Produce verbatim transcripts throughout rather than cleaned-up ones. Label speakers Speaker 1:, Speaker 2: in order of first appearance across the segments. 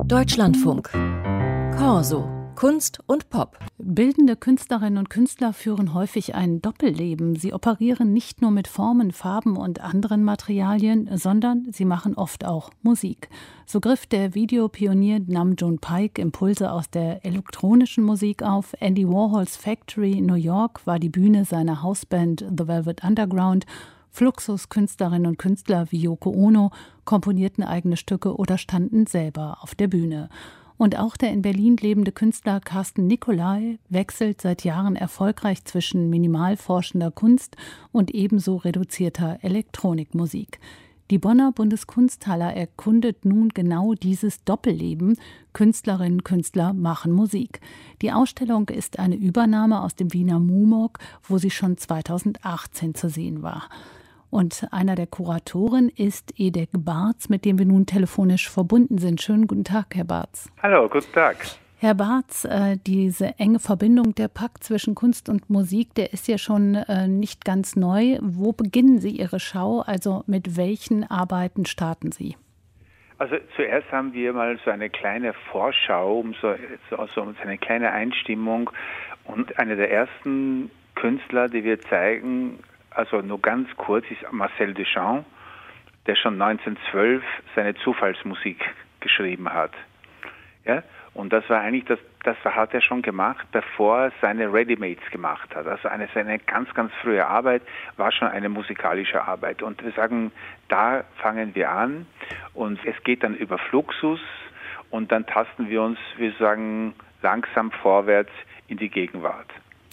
Speaker 1: Deutschlandfunk. Corso. Kunst und Pop.
Speaker 2: Bildende Künstlerinnen und Künstler führen häufig ein Doppelleben. Sie operieren nicht nur mit Formen, Farben und anderen Materialien, sondern sie machen oft auch Musik. So griff der Videopionier Nam June Paik Impulse aus der elektronischen Musik auf. Andy Warhols Factory in New York war die Bühne seiner Hausband The Velvet Underground. Fluxus-Künstlerinnen und Künstler wie Yoko Ono komponierten eigene Stücke oder standen selber auf der Bühne. Und auch der in Berlin lebende Künstler Carsten Nicolai wechselt seit Jahren erfolgreich zwischen minimal forschender Kunst und ebenso reduzierter Elektronikmusik. Die Bonner Bundeskunsthalle erkundet nun genau dieses Doppelleben. Künstlerinnen und Künstler machen Musik. Die Ausstellung ist eine Übernahme aus dem Wiener MUMOG, wo sie schon zweitausendachtzehn zu sehen war. Und einer der Kuratoren ist Edek Barz, mit dem wir nun telefonisch verbunden sind. Schönen guten Tag, Herr Barz.
Speaker 3: Hallo, guten Tag.
Speaker 2: Herr Barz, äh, diese enge Verbindung, der Pakt zwischen Kunst und Musik, der ist ja schon äh, nicht ganz neu. Wo beginnen Sie Ihre Schau? Also mit welchen Arbeiten starten Sie?
Speaker 3: Also zuerst haben wir mal so eine kleine Vorschau, um so, so, so eine kleine Einstimmung. Und einer der ersten Künstler, die wir zeigen, also nur ganz kurz, ist Marcel Duchamp, der schon neunzehnhundertzwölf seine Zufallsmusik geschrieben hat. Ja? Und das war eigentlich, das, das hat er schon gemacht, bevor er seine Readymates gemacht hat. Also eine seine ganz, ganz frühe Arbeit war schon eine musikalische Arbeit. Und wir sagen, da fangen wir an und es geht dann über Fluxus und dann tasten wir uns, wir sagen, langsam vorwärts in die Gegenwart.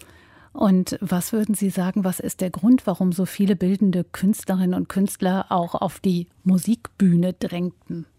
Speaker 2: Und was würden Sie sagen, was ist der Grund, warum so viele bildende Künstlerinnen und Künstler auch auf die Musikbühne drängten?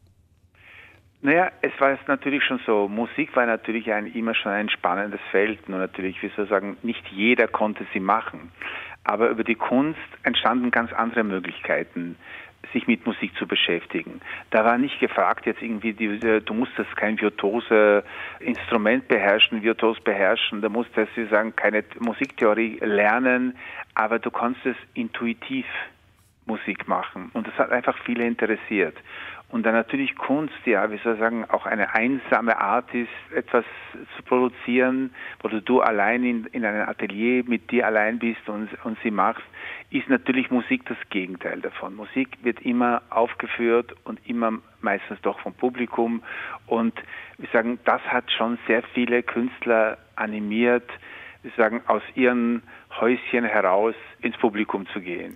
Speaker 3: Naja, es war jetzt natürlich schon so, Musik war natürlich ein, immer schon ein spannendes Feld. Nur natürlich, wie soll ich sagen, nicht jeder konnte sie machen. Aber über die Kunst entstanden ganz andere Möglichkeiten, sich mit Musik zu beschäftigen. Da war nicht gefragt jetzt irgendwie, die, du musstest kein virtuose Instrument beherrschen, virtuos beherrschen, da musstest du sagen, keine Musiktheorie lernen, aber du konntest intuitiv Musik machen. Und das hat einfach viele interessiert. Und dann natürlich Kunst, ja, wie soll ich sagen, auch eine einsame Art ist, etwas zu produzieren, wo du, du allein in, in einem Atelier mit dir allein bist und, und sie machst, ist natürlich Musik das Gegenteil davon. Musik wird immer aufgeführt und immer meistens doch vom Publikum. Und wir sagen, das hat schon sehr viele Künstler animiert, wir sagen, aus ihren Häuschen heraus ins Publikum zu gehen.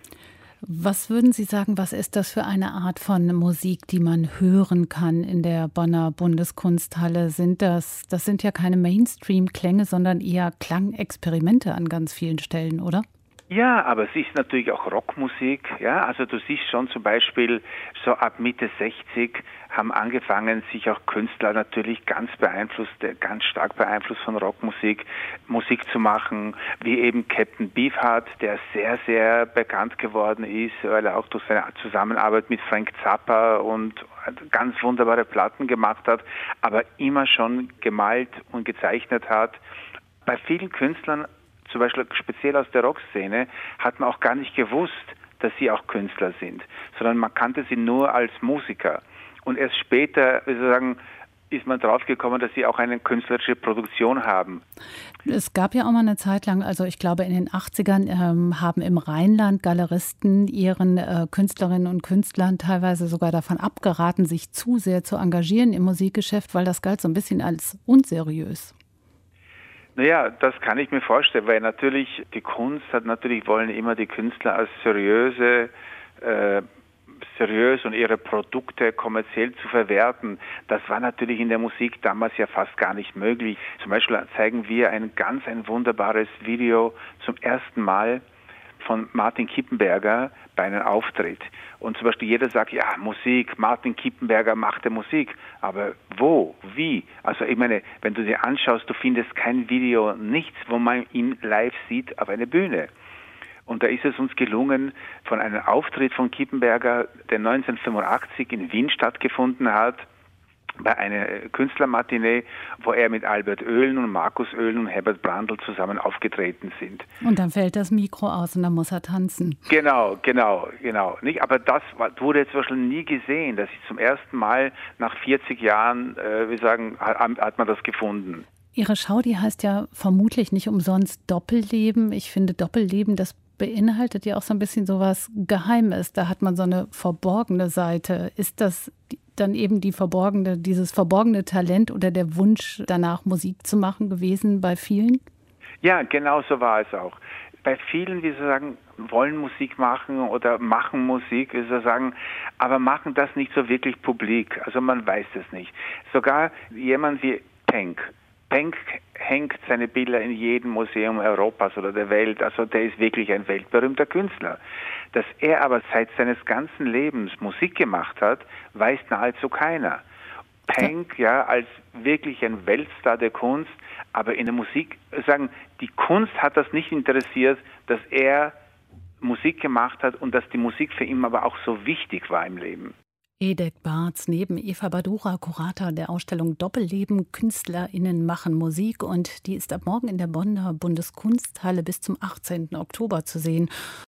Speaker 2: Was würden Sie sagen, was ist das für eine Art von Musik, die man hören kann in der Bonner Bundeskunsthalle? Sind das, das sind ja keine Mainstream-Klänge, sondern eher Klangexperimente an ganz vielen Stellen, oder?
Speaker 3: Ja, aber es ist natürlich auch Rockmusik, ja, also du siehst schon zum Beispiel, so ab Mitte sechzig haben angefangen, sich auch Künstler natürlich ganz beeinflusst, ganz stark beeinflusst von Rockmusik, Musik zu machen, wie eben Captain Beefheart, der sehr, sehr bekannt geworden ist, weil er auch durch seine Zusammenarbeit mit Frank Zappa und ganz wunderbare Platten gemacht hat, aber immer schon gemalt und gezeichnet hat. Bei vielen Künstlern, zum Beispiel speziell aus der Rockszene, hat man auch gar nicht gewusst, dass sie auch Künstler sind, sondern man kannte sie nur als Musiker. Und erst später, wie soll ich sagen, ist man draufgekommen, dass sie auch eine künstlerische Produktion haben.
Speaker 2: Es gab ja auch mal eine Zeit lang, also ich glaube in den achtzigern ähm, haben im Rheinland Galeristen ihren äh, Künstlerinnen und Künstlern teilweise sogar davon abgeraten, sich zu sehr zu engagieren im Musikgeschäft, weil das galt so ein bisschen als unseriös.
Speaker 3: Naja, das kann ich mir vorstellen, weil natürlich die Kunst hat natürlich wollen immer die Künstler als seriöse, äh, seriös und ihre Produkte kommerziell zu verwerten. Das war natürlich in der Musik damals ja fast gar nicht möglich. Zum Beispiel zeigen wir ein ganz ein wunderbares Video zum ersten Mal von Martin Kippenberger bei einem Auftritt. Und zum Beispiel jeder sagt, ja, Musik, Martin Kippenberger machte Musik. Aber wo? Wie? Also ich meine, wenn du dir anschaust, du findest kein Video, nichts, wo man ihn live sieht auf einer Bühne. Und da ist es uns gelungen, von einem Auftritt von Kippenberger, der neunzehnhundertfünfundachtzig in Wien stattgefunden hat, bei einer Künstlermatinee, wo er mit Albert Oehlen und Markus Oehlen und Herbert Brandl zusammen aufgetreten sind.
Speaker 2: Und dann fällt das Mikro aus und dann muss er tanzen.
Speaker 3: Genau, genau, genau. Nicht? Aber das wurde jetzt zum Beispiel nie gesehen, dass ich zum ersten Mal nach vierzig Jahren, äh, wir sagen, hat, hat man das gefunden.
Speaker 2: Ihre Schau, die heißt ja vermutlich nicht umsonst Doppelleben. Ich finde, Doppelleben, das beinhaltet ja auch so ein bisschen sowas Geheimes. Da hat man so eine verborgene Seite. Ist das dann eben die verborgene, dieses verborgene Talent oder der Wunsch danach Musik zu machen gewesen bei vielen?
Speaker 3: Ja, genau so war es auch. Bei vielen, wie Sie sagen, wollen Musik machen oder machen Musik, wie Sie sagen, aber machen das nicht so wirklich publik. Also man weiß es nicht. Sogar jemand wie Penck. Penck hängt seine Bilder in jedem Museum Europas oder der Welt. Also der ist wirklich ein weltberühmter Künstler. Dass er aber seit seines ganzen Lebens Musik gemacht hat, weiß nahezu keiner. Penck, ja, als wirklich ein Weltstar der Kunst, aber in der Musik, sagen, die Kunst hat das nicht interessiert, dass er Musik gemacht hat und dass die Musik für ihn aber auch so wichtig war im Leben.
Speaker 2: Edek Bartz neben Eva Badura, Kurator der Ausstellung Doppelleben, KünstlerInnen machen Musik, und die ist ab morgen in der Bonner Bundeskunsthalle bis zum achtzehnten Oktober zu sehen.